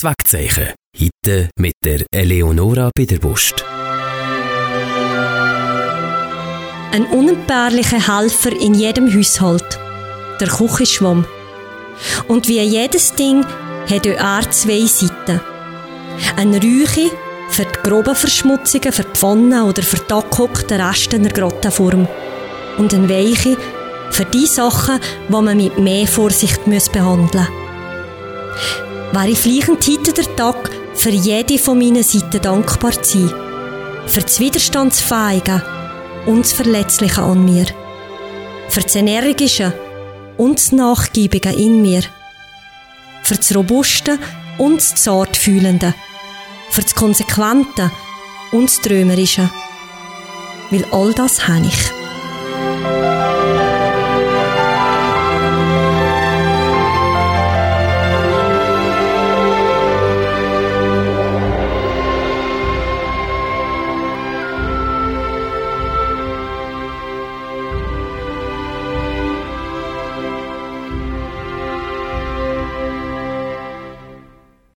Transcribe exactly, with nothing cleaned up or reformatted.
Zweckzeichen. Heute mit der Eleonora Biederbust. Ein unentbehrlicher Helfer in jedem Haushalt. Der Küchenschwamm. Und wie jedes Ding hat auch er zwei Seiten. Ein Räuche für die groben Verschmutzungen, für die Pfannen oder für die angehockten Reste in der Grottenform. Und ein Weiche für die Sachen, die man mit mehr Vorsicht behandeln muss. Wäre vielleicht heute der Tag, für jede von meinen Seiten dankbar zu sein. Für das Widerstandsfähige und das Verletzliche an mir. Für das Energische und das Nachgiebige in mir. Für das Robuste und das Zartfühlende. Für das Konsequente und das Träumerische. Weil all das habe ich.